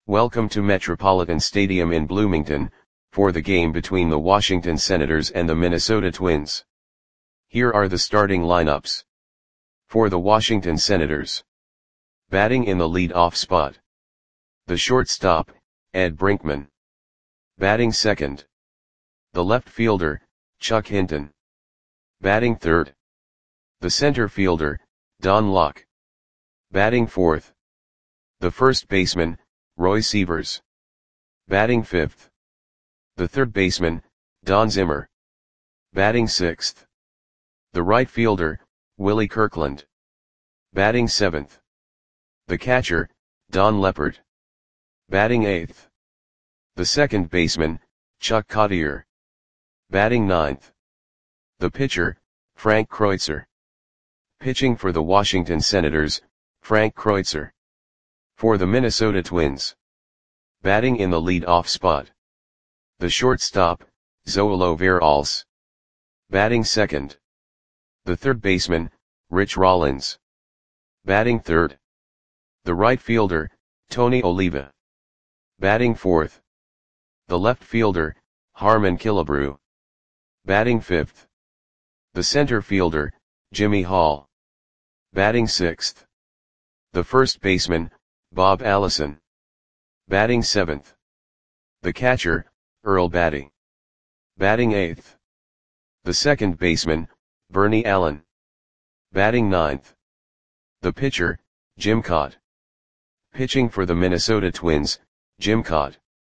Welcome to Metropolitan Stadium in Bloomington, for the game between the Washington Senators and the Minnesota Twins. Here are the starting lineups. For the Washington Senators. Batting in the lead-off spot. The shortstop, Ed Brinkman. Batting second. The left fielder, Chuck Hinton. Batting third. The center fielder, Don Locke. Batting fourth. The first baseman, Roy Sievers. Batting fifth. The third baseman, Don Zimmer. Batting sixth. The right fielder, Willie Kirkland. Batting seventh. The catcher, Don Leppert. Batting eighth. The second baseman, Chuck Cottier. Batting ninth. The pitcher, Frank Kreutzer. Pitching for the Washington Senators, Frank Kreutzer. For the Minnesota Twins. Batting in the lead-off spot. The shortstop, Zoilo Veralles. Batting second. The third baseman, Rich Rollins. Batting third. The right fielder, Tony Oliva. Batting fourth. The left fielder, Harmon Killebrew. Batting fifth. The center fielder, Jimmy Hall. Batting sixth. The first baseman, Bob Allison. Batting seventh. The catcher, Earl Batty. Batting eighth. The second baseman, Bernie Allen. Batting ninth. The pitcher, Jim Kaat. Pitching for the Minnesota Twins, Jim Kaat.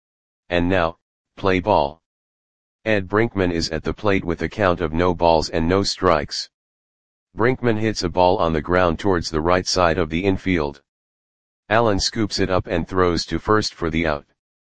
And now, play ball. Ed Brinkman is at the plate with a count of no balls and no strikes. Brinkman hits a ball on the ground towards the right side of the infield. Allen scoops it up and throws to first for the out.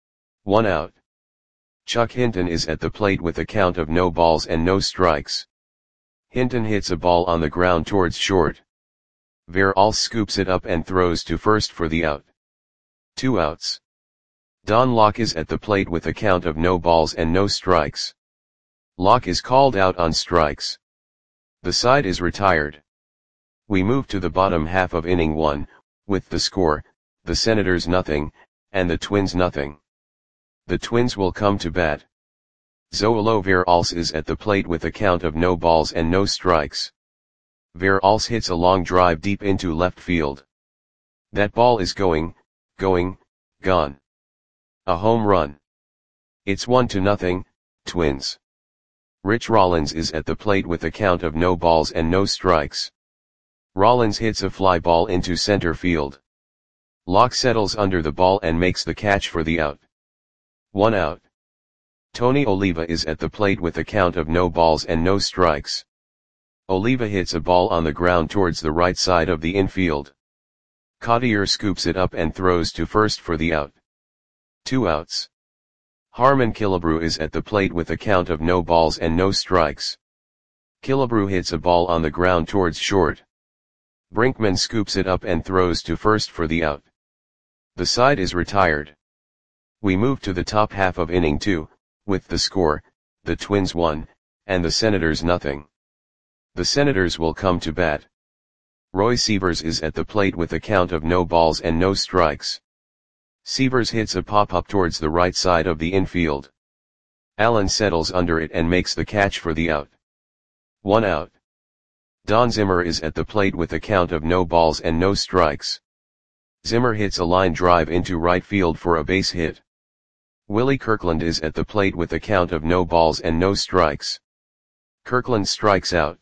1 out. Chuck Hinton is at the plate with a count of no balls and no strikes. Hinton hits a ball on the ground towards short. Veralles scoops it up and throws to first for the out. 2 outs. Don Locke is at the plate with a count of no balls and no strikes. Locke is called out on strikes. The side is retired. We move to the bottom half of inning 1, with the score, the Senators nothing, and the Twins nothing. The Twins will come to bat. Zoilo Veralles is at the plate with a count of no balls and no strikes. Veralles hits a long drive deep into left field. That ball is gone. A home run. It's 1-0, Twins. Rich Rollins is at the plate with a count of no balls and no strikes. Rollins hits a fly ball into center field. Locke settles under the ball and makes the catch for the out. 1 out. Tony Oliva is at the plate with a count of no balls and no strikes. Oliva hits a ball on the ground towards the right side of the infield. Cottier scoops it up and throws to first for the out. 2 outs. Harmon Killebrew is at the plate with a count of no balls and no strikes. Killebrew hits a ball on the ground towards short. Brinkman scoops it up and throws to first for the out. The side is retired. We move to the top half of inning 2, with the score, the Twins 1, and the Senators nothing. The Senators will come to bat. Roy Sievers is at the plate with a count of no balls and no strikes. Sievers hits a pop-up towards the right side of the infield. Allen settles under it and makes the catch for the out. 1 out. Don Zimmer is at the plate with a count of no balls and no strikes. Zimmer hits a line drive into right field for a base hit. Willie Kirkland is at the plate with a count of no balls and no strikes. Kirkland strikes out.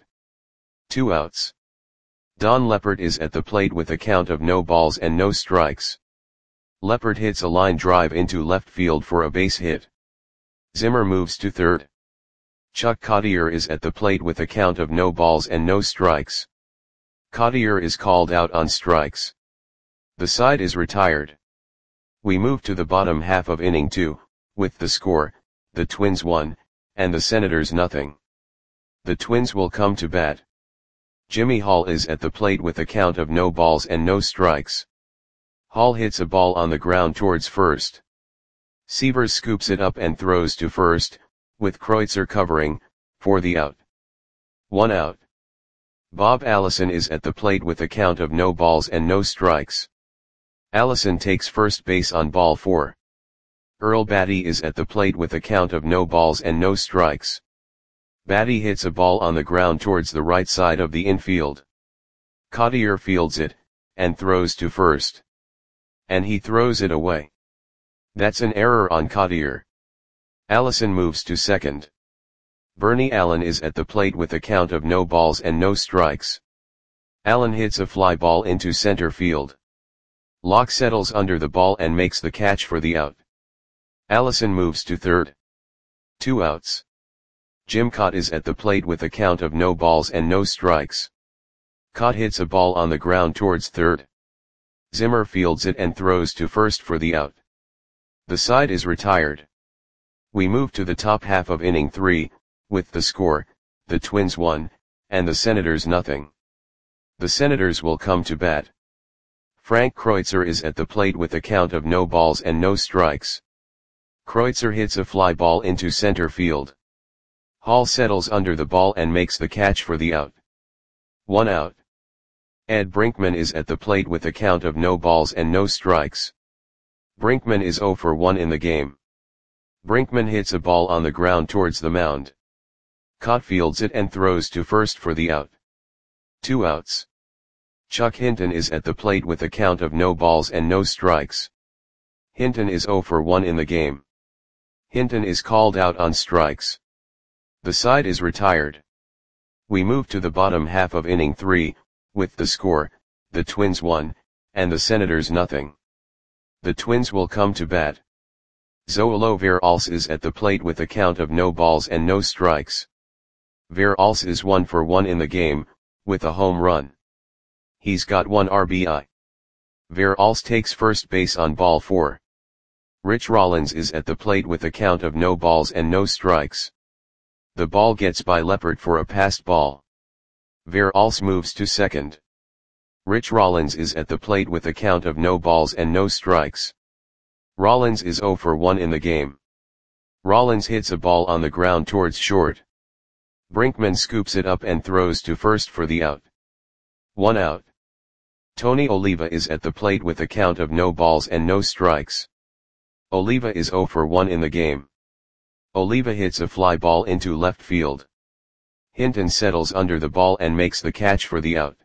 2 outs. Don Leppert is at the plate with a count of no balls and no strikes. Leppert hits a line drive into left field for a base hit. Zimmer moves to third. Chuck Cottier is at the plate with a count of no balls and no strikes. Cottier is called out on strikes. The side is retired. We move to the bottom half of inning 2, with the score, the Twins 1, and the Senators nothing. The Twins will come to bat. Jimmy Hall is at the plate with a count of no balls and no strikes. Hall hits a ball on the ground towards first. Sievers scoops it up and throws to first, with Kreutzer covering, for the out. 1 out. Bob Allison is at the plate with a count of no balls and no strikes. Allison takes first base on ball 4. Earl Batty is at the plate with a count of no balls and no strikes. Batty hits a ball on the ground towards the right side of the infield. Cottier fields it, and throws to first. And he throws it away. That's an error on Cottier. Allison moves to second. Bernie Allen is at the plate with a count of no balls and no strikes. Allen hits a fly ball into center field. Locke settles under the ball and makes the catch for the out. Allison moves to third. 2 outs. Jim Kaat is at the plate with a count of no balls and no strikes. Kaat hits a ball on the ground towards third. Zimmer fields it and throws to first for the out. The side is retired. We move to the top half of inning 3, with the score, the Twins 1, and the Senators nothing. The Senators will come to bat. Frank Kreutzer is at the plate with a count of no balls and no strikes. Kreutzer hits a fly ball into center field. Hall settles under the ball and makes the catch for the out. 1 out. Ed Brinkman is at the plate with a count of no balls and no strikes. Brinkman is 0 for 1 in the game. Brinkman hits a ball on the ground towards the mound. Kaat fields it and throws to first for the out. 2 outs. Chuck Hinton is at the plate with a count of no balls and no strikes. Hinton is 0 for 1 in the game. Hinton is called out on strikes. The side is retired. We move to the bottom half of inning 3, with the score, the Twins 1, and the Senators nothing. The Twins will come to bat. Zoilo Veralce is at the plate with a count of no balls and no strikes. Veralce is 1 for 1 in the game, with a home run. He's got 1 RBI. Veralce takes first base on ball 4. Rich Rollins is at the plate with a count of no balls and no strikes. The ball gets by Leppert for a passed ball. Veralce moves to second. Rich Rollins is at the plate with a count of no balls and no strikes. Rollins is 0 for 1 in the game. Rollins hits a ball on the ground towards short. Brinkman scoops it up and throws to first for the out. 1 out. Tony Oliva is at the plate with a count of no balls and no strikes. Oliva is 0 for 1 in the game. Oliva hits a fly ball into left field. Hinton settles under the ball and makes the catch for the out.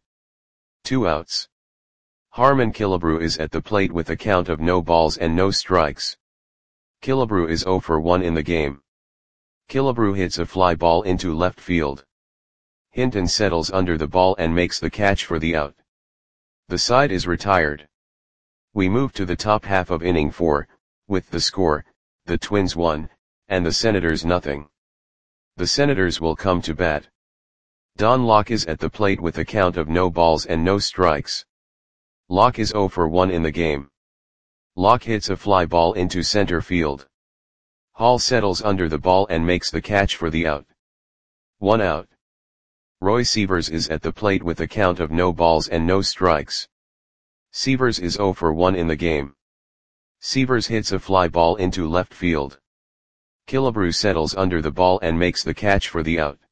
2 outs. Harmon Killebrew is at the plate with a count of no balls and no strikes. Killebrew is 0 for 1 in the game. Killebrew hits a fly ball into left field. Hinton settles under the ball and makes the catch for the out. The side is retired. We move to the top half of inning 4, with the score, the Twins 1, and the Senators nothing. The Senators will come to bat. Don Locke is at the plate with a count of no balls and no strikes. Locke is 0 for 1 in the game. Locke hits a fly ball into center field. Hall settles under the ball and makes the catch for the out. 1 out. Roy Sievers is at the plate with a count of no balls and no strikes. Sievers is 0 for 1 in the game. Sievers hits a fly ball into left field. Killebrew settles under the ball and makes the catch for the out.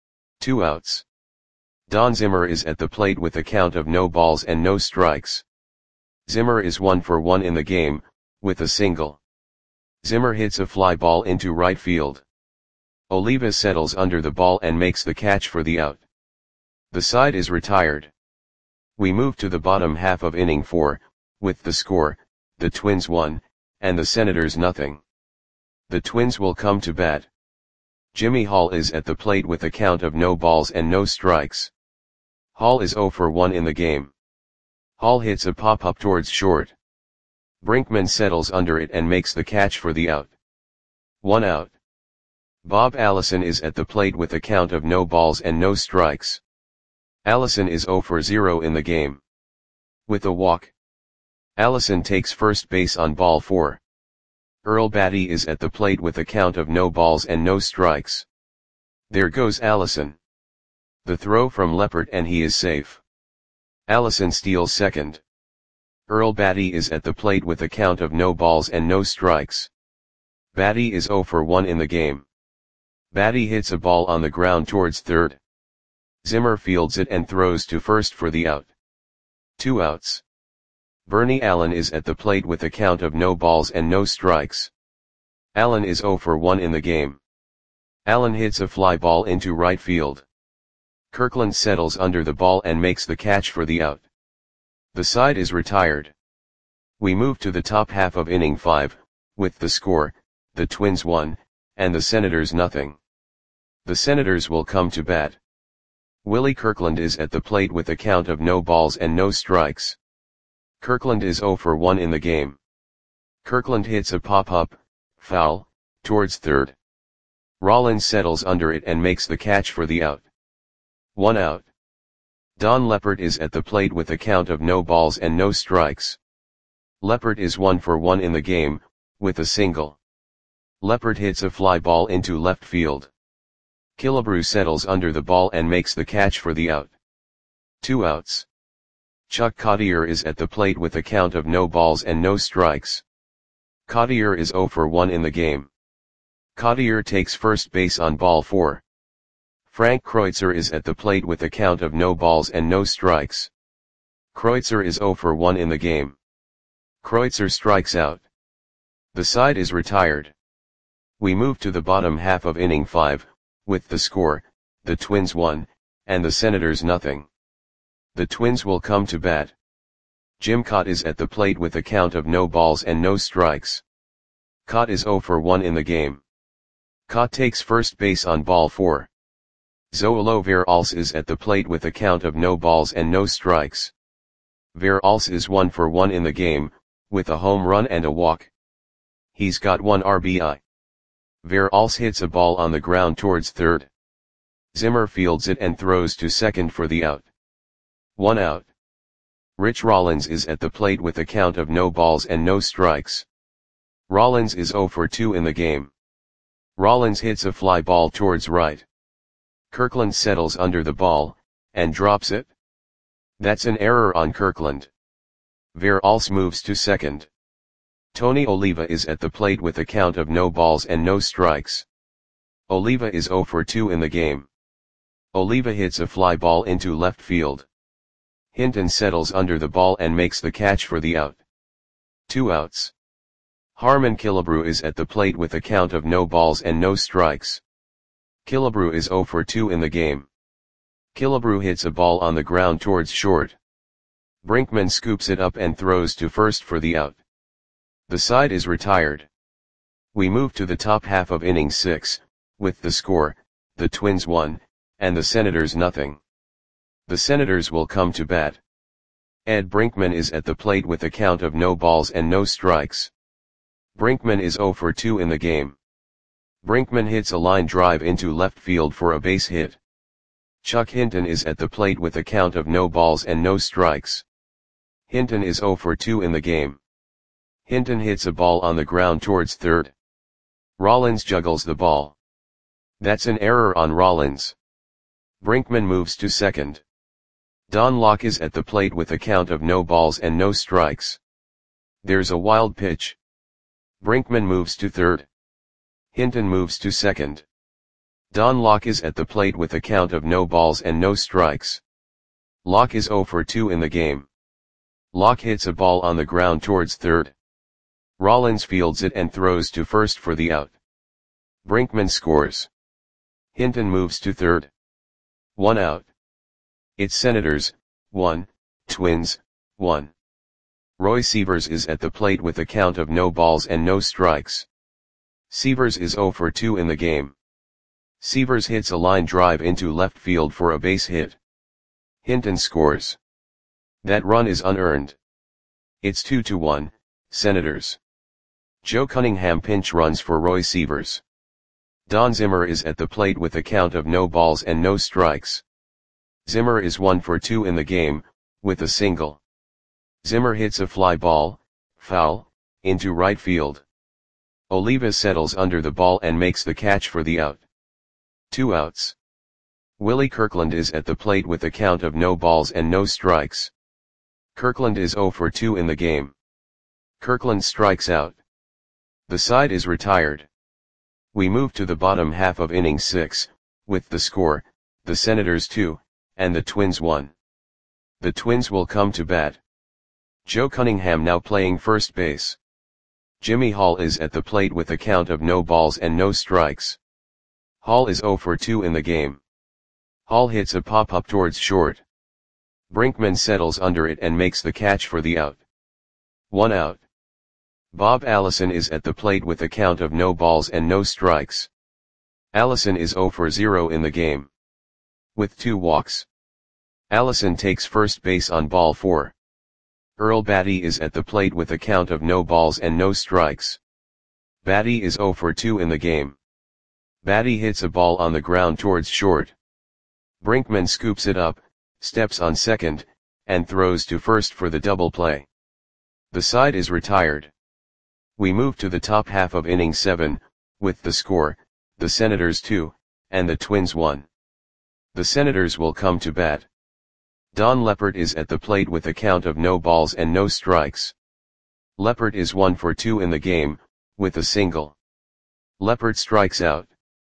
2 outs. Don Zimmer is at the plate with a count of no balls and no strikes. Zimmer is 1 for 1 in the game, with a single. Zimmer hits a fly ball into right field. Oliva settles under the ball and makes the catch for the out. The side is retired. We move to the bottom half of inning 4, with the score, the Twins 1, and the Senators nothing. The Twins will come to bat. Jimmy Hall is at the plate with a count of no balls and no strikes. Hall is 0 for 1 in the game. Hall hits a pop-up towards short. Brinkman settles under it and makes the catch for the out. 1 out. Bob Allison is at the plate with a count of no balls and no strikes. Allison is 0 for 0 in the game. With a walk. Allison takes first base on ball 4. Earl Batty is at the plate with a count of no balls and no strikes. There goes Allison. The throw from Leppert and he is safe. Allison steals second. Earl Batty is at the plate with a count of no balls and no strikes. Batty is 0 for 1 in the game. Batty hits a ball on the ground towards third. Zimmer fields it and throws to first for the out. 2 outs. Bernie Allen is at the plate with a count of no balls and no strikes. Allen is 0 for 1 in the game. Allen hits a fly ball into right field. Kirkland settles under the ball and makes the catch for the out. The side is retired. We move to the top half of inning 5, with the score, the Twins 1, and the Senators nothing. The Senators will come to bat. Willie Kirkland is at the plate with a count of no balls and no strikes. Kirkland is 0 for 1 in the game. Kirkland hits a pop-up, foul, towards third. Rollins settles under it and makes the catch for the out. 1 out. Don Leppert is at the plate with a count of no balls and no strikes. Leppert is 1 for 1 in the game, with a single. Leppert hits a fly ball into left field. Killebrew settles under the ball and makes the catch for the out. 2 outs. Chuck Cottier is at the plate with a count of no balls and no strikes. Cottier is 0 for 1 in the game. Cottier takes first base on ball 4. Frank Kreutzer is at the plate with a count of no balls and no strikes. Kreutzer is 0 for 1 in the game. Kreutzer strikes out. The side is retired. We move to the bottom half of inning 5, with the score, the Twins 1, and the Senators nothing. The Twins will come to bat. Jim Kaat is at the plate with a count of no balls and no strikes. Kaat is 0 for 1 in the game. Kaat takes first base on ball 4. Zoilo Veralce is at the plate with a count of no balls and no strikes. Veralce is 1 for 1 in the game, with a home run and a walk. He's got 1 RBI. Veralce hits a ball on the ground towards third. Zimmer fields it and throws to second for the out. 1 out. Rich Rollins is at the plate with a count of no balls and no strikes. Rollins is 0 for 2 in the game. Rollins hits a fly ball towards right. Kirkland settles under the ball, and drops it. That's an error on Kirkland. Veralce moves to second. Tony Oliva is at the plate with a count of no balls and no strikes. Oliva is 0 for 2 in the game. Oliva hits a fly ball into left field. Hinton settles under the ball and makes the catch for the out. 2 outs. Harmon Killebrew is at the plate with a count of no balls and no strikes. Killebrew is 0 for 2 in the game. Killebrew hits a ball on the ground towards short. Brinkman scoops it up and throws to first for the out. The side is retired. We move to the top half of inning 6, with the score, the Twins 1, and the Senators nothing. The Senators will come to bat. Ed Brinkman is at the plate with a count of no balls and no strikes. Brinkman is 0 for 2 in the game. Brinkman hits a line drive into left field for a base hit. Chuck Hinton is at the plate with a count of no balls and no strikes. Hinton is 0 for 2 in the game. Hinton hits a ball on the ground towards third. Rollins juggles the ball. That's an error on Rollins. Brinkman moves to second. Don Locke is at the plate with a count of no balls and no strikes. There's a wild pitch. Brinkman moves to third. Hinton moves to second. Don Locke is at the plate with a count of no balls and no strikes. Locke is 0 for 2 in the game. Locke hits a ball on the ground towards third. Rollins fields it and throws to first for the out. Brinkman scores. Hinton moves to third. 1 out. It's Senators, 1, Twins, 1. Roy Sievers is at the plate with a count of no balls and no strikes. Sievers is 0 for 2 in the game. Sievers hits a line drive into left field for a base hit. Hinton scores. That run is unearned. It's 2-1, Senators. Joe Cunningham pinch runs for Roy Sievers. Don Zimmer is at the plate with a count of no balls and no strikes. Zimmer is 1 for 2 in the game, with a single. Zimmer hits a fly ball, foul, into right field. Oliva settles under the ball and makes the catch for the out. 2 outs. Willie Kirkland is at the plate with a count of no balls and no strikes. Kirkland is 0 for 2 in the game. Kirkland strikes out. The side is retired. We move to the bottom half of inning 6, with the score, the Senators 2, and the Twins 1. The Twins will come to bat. Joe Cunningham now playing first base. Jimmy Hall is at the plate with a count of no balls and no strikes. Hall is 0 for 2 in the game. Hall hits a pop-up towards short. Brinkman settles under it and makes the catch for the out. 1 out. Bob Allison is at the plate with a count of no balls and no strikes. Allison is 0 for 0 in the game. With 2 walks. Allison takes first base on ball 4. Earl Batty is at the plate with a count of no balls and no strikes. Batty is 0 for 2 in the game. Batty hits a ball on the ground towards short. Brinkman scoops it up, steps on second, and throws to first for the double play. The side is retired. We move to the top half of inning 7, with the score, the Senators 2, and the Twins 1. The Senators will come to bat. Don Leppert is at the plate with a count of no balls and no strikes. Leppert is 1 for 2 in the game, with a single. Leppert strikes out.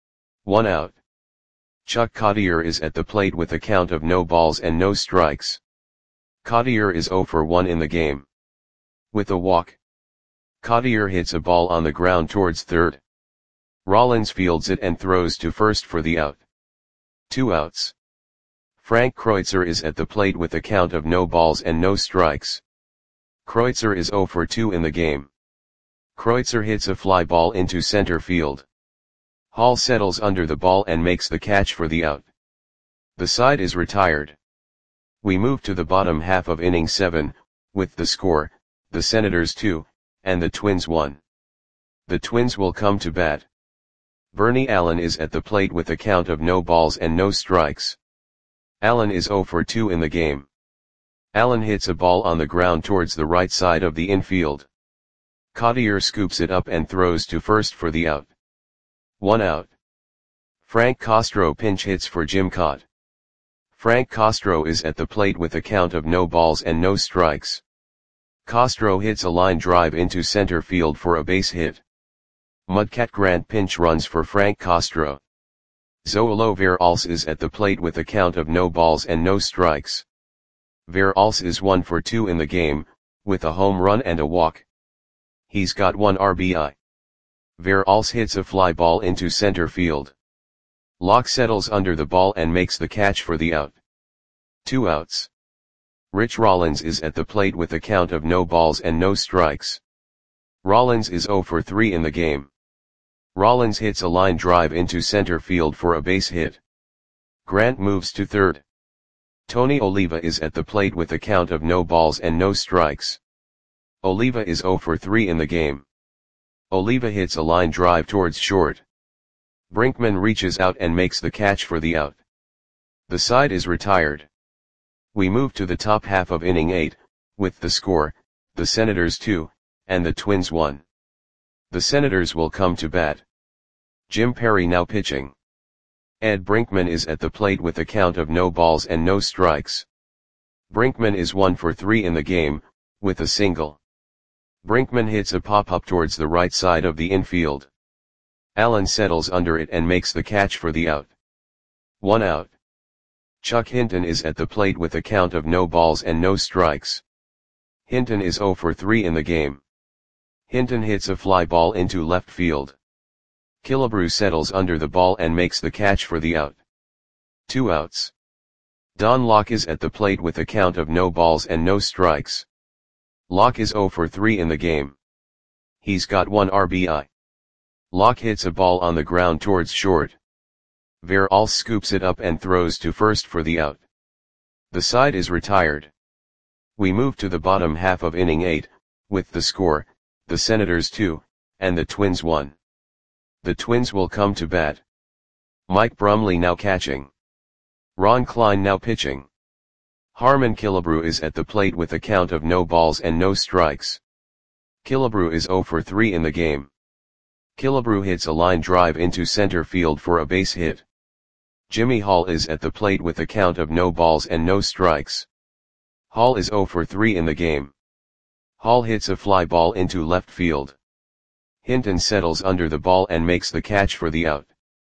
1 out. Chuck Cottier is at the plate with a count of no balls and no strikes. Cottier is 0 for 1 in the game. With a walk. Cottier hits a ball on the ground towards third. Rollins fields it and throws to first for the out. 2 outs. Frank Kreutzer is at the plate with a count of no balls and no strikes. Kreutzer is 0 for 2 in the game. Kreutzer hits a fly ball into center field. Hall settles under the ball and makes the catch for the out. The side is retired. We move to the bottom half of inning 7, with the score, the Senators 2, and the Twins 1. The Twins will come to bat. Bernie Allen is at the plate with a count of no balls and no strikes. Allen is 0 for 2 in the game. Allen hits a ball on the ground towards the right side of the infield. Cottier scoops it up and throws to first for the out. 1 out. Frank Castro pinch hits for Jim Kaat. Frank Castro is at the plate with a count of no balls and no strikes. Castro hits a line drive into center field for a base hit. Mudcat Grant pinch runs for Frank Castro. Zoilo Veralce is at the plate with a count of no balls and no strikes. Veralce is 1 for 2 in the game, with a home run and a walk. He's got 1 RBI. Veralce hits a fly ball into center field. Locke settles under the ball and makes the catch for the out. 2 outs. Rich Rollins is at the plate with a count of no balls and no strikes. Rollins is 0 for 3 in the game. Rollins hits a line drive into center field for a base hit. Grant moves to third. Tony Oliva is at the plate with a count of no balls and no strikes. Oliva is 0 for 3 in the game. Oliva hits a line drive towards short. Brinkman reaches out and makes the catch for the out. The side is retired. We move to the top half of inning 8, with the score, the Senators 2, and the Twins 1. The Senators will come to bat. Jim Perry now pitching. Ed Brinkman is at the plate with a count of no balls and no strikes. Brinkman is 1 for 3 in the game, with a single. Brinkman hits a pop-up towards the right side of the infield. Allen settles under it and makes the catch for the out. 1 out. Chuck Hinton is at the plate with a count of no balls and no strikes. Hinton is 0 for 3 in the game. Hinton hits a fly ball into left field. Killebrew settles under the ball and makes the catch for the out. 2 outs. Don Locke is at the plate with a count of no balls and no strikes. Locke is 0 for 3 in the game. He's got 1 RBI. Locke hits a ball on the ground towards short. Veralce scoops it up and throws to first for the out. The side is retired. We move to the bottom half of inning 8, with the score, the Senators 2, and the Twins 1. The Twins will come to bat. Mike Brumley now catching. Ron Klein now pitching. Harmon Killebrew is at the plate with a count of no balls and no strikes. Killebrew is 0 for 3 in the game. Killebrew hits a line drive into center field for a base hit. Jimmy Hall is at the plate with a count of no balls and no strikes. Hall is 0 for 3 in the game. Hall hits a fly ball into left field. Hinton settles under the ball and makes the catch for the out.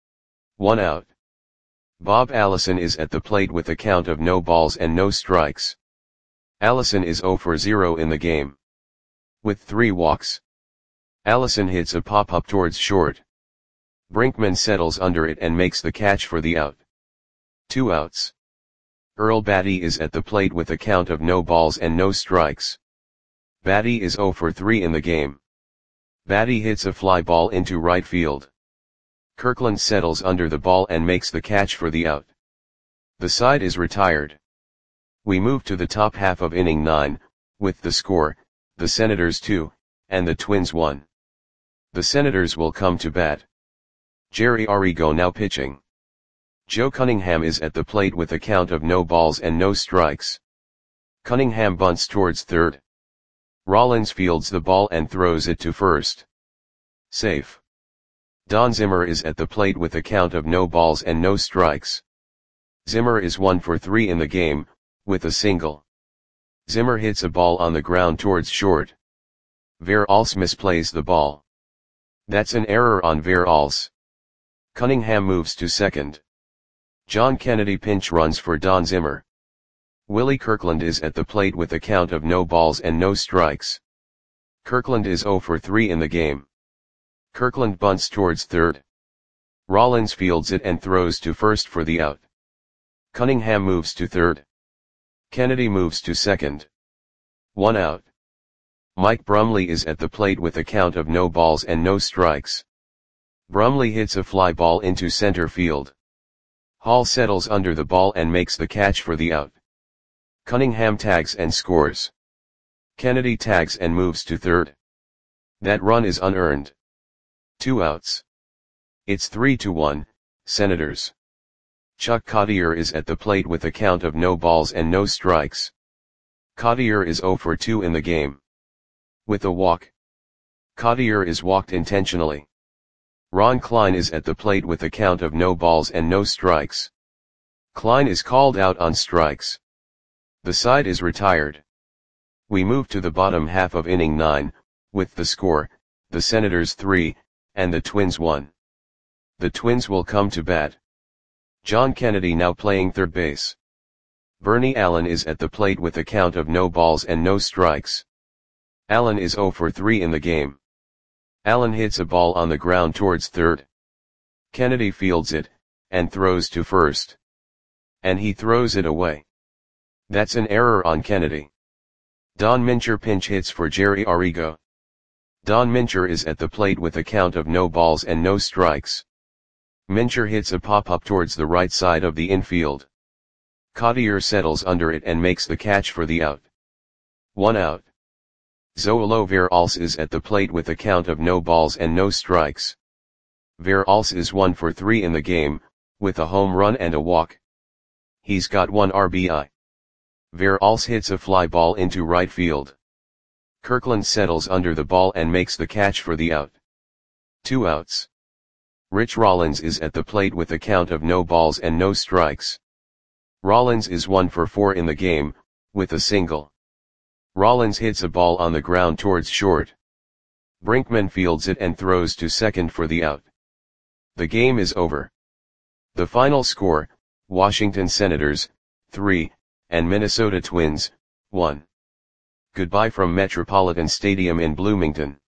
1 out. Bob Allison is at the plate with a count of no balls and no strikes. Allison is 0 for 0 in the game. With 3 walks. Allison hits a pop-up towards short. Brinkman settles under it and makes the catch for the out. 2 outs. Earl Batty is at the plate with a count of no balls and no strikes. Batty is 0 for 3 in the game. Batty hits a fly ball into right field. Kirkland settles under the ball and makes the catch for the out. The side is retired. We move to the top half of inning 9, with the score, the Senators 2, and the Twins 1. The Senators will come to bat. Jerry Arrigo now pitching. Joe Cunningham is at the plate with a count of no balls and no strikes. Cunningham bunts towards third. Rollins fields the ball and throws it to first. Safe. Don Zimmer is at the plate with a count of no balls and no strikes. Zimmer is 1 for 3 in the game, with a single. Zimmer hits a ball on the ground towards short. Veralls misplays the ball. That's an error on Veralls. Cunningham moves to second. John Kennedy pinch runs for Don Zimmer. Willie Kirkland is at the plate with a count of no balls and no strikes. Kirkland is 0 for 3 in the game. Kirkland bunts towards third. Rollins fields it and throws to first for the out. Cunningham moves to third. Kennedy moves to second. 1 out. Mike Brumley is at the plate with a count of no balls and no strikes. Brumley hits a fly ball into center field. Hall settles under the ball and makes the catch for the out. Cunningham tags and scores. Kennedy tags and moves to third. That run is unearned. 2 outs. It's 3-1, Senators. Chuck Cottier is at the plate with a count of no balls and no strikes. Cottier is 0 for 2 in the game. With a walk. Cottier is walked intentionally. Ron Klein is at the plate with a count of no balls and no strikes. Klein is called out on strikes. The side is retired. We move to the bottom half of inning 9, with the score, the Senators 3, and the Twins 1. The Twins will come to bat. John Kennedy now playing third base. Bernie Allen is at the plate with a count of no balls and no strikes. Allen is 0 for 3 in the game. Allen hits a ball on the ground towards third. Kennedy fields it, and throws to first. And he throws it away. That's an error on Kennedy. Don Mincher pinch hits for Jerry Arrigo. Don Mincher is at the plate with a count of no balls and no strikes. Mincher hits a pop-up towards the right side of the infield. Cottier settles under it and makes the catch for the out. 1 out. Zoilo Veralls is at the plate with a count of no balls and no strikes. Veralls is 1 for 3 in the game, with a home run and a walk. He's got 1 RBI. Veralls hits a fly ball into right field. Kirkland settles under the ball and makes the catch for the out. 2 outs. Rich Rollins is at the plate with a count of no balls and no strikes. Rollins is 1 for 4 in the game, with a single. Rollins hits a ball on the ground towards short. Brinkman fields it and throws to second for the out. The game is over. The final score, Washington Senators, 3, and Minnesota Twins, 1. Goodbye from Metropolitan Stadium in Bloomington.